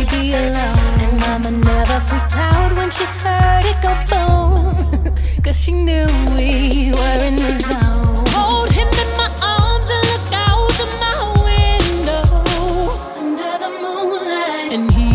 be alone. And mama never freaked out when she heard it go boom. Cause she knew we were in the zone. Hold him in my arms and look out of my window under the moonlight. And he